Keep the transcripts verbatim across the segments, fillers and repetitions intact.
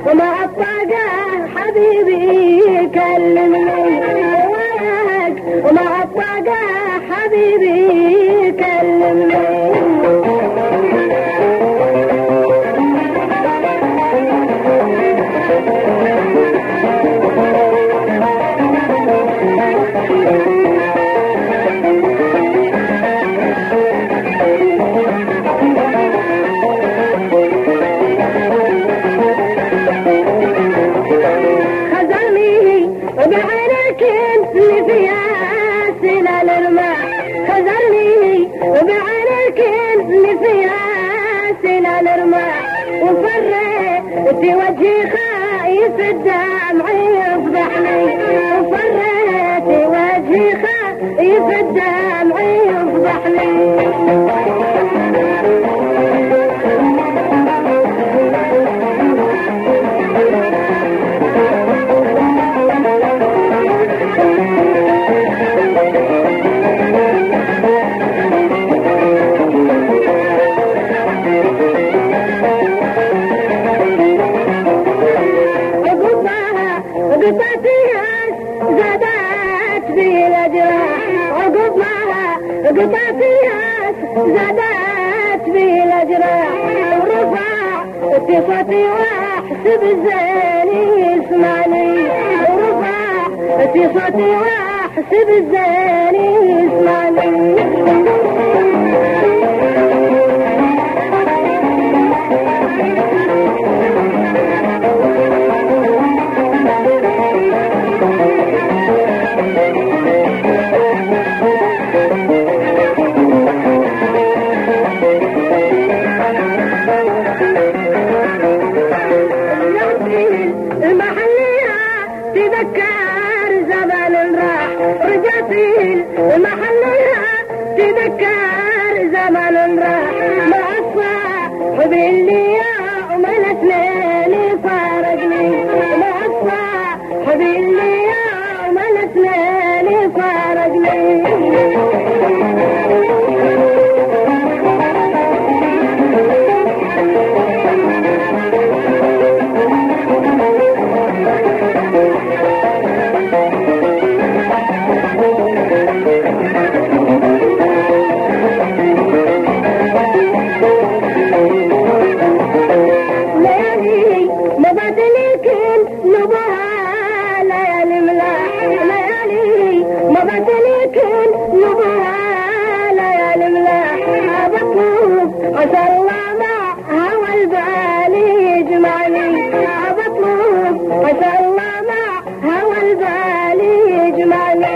ومع الطاقة حبيبي كلمني وياك ومع الطاقة حبيبي كلمني بعينك اللي فيها سلال الماء خزرني وبعينك اللي فيها سلال الماء وفريت وجهي خايف الدمع يفضحني وفريت وجهي خايف الدمع يفضحني زادت بي الأجراح عقبها قطعتيات زادت بي الأجراح ورفع صوتي واحسب الزاني يسمعني ورفع صوتي واحسب الزاني يسمعني تذكر زمان راح رجعتي محلها تذكر زمان راح مع الصاحب اللي يوم الاثنين فارقني مع الصاحب اللي يوم الاثنين فارقني عسى الله مع هوى البال يجمعني بطلب عسى الله مع هوى البال يجمعني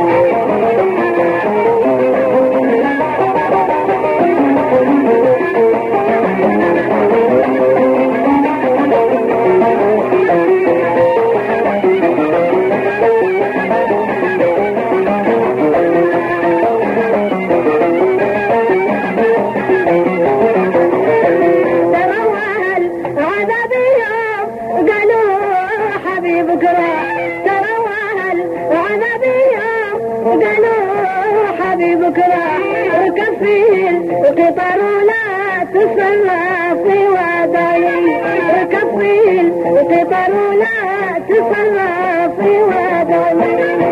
بكرة وكفيل وقطر ولا تصلى في وداني وكفيل وقطر ولا تصلى في وداني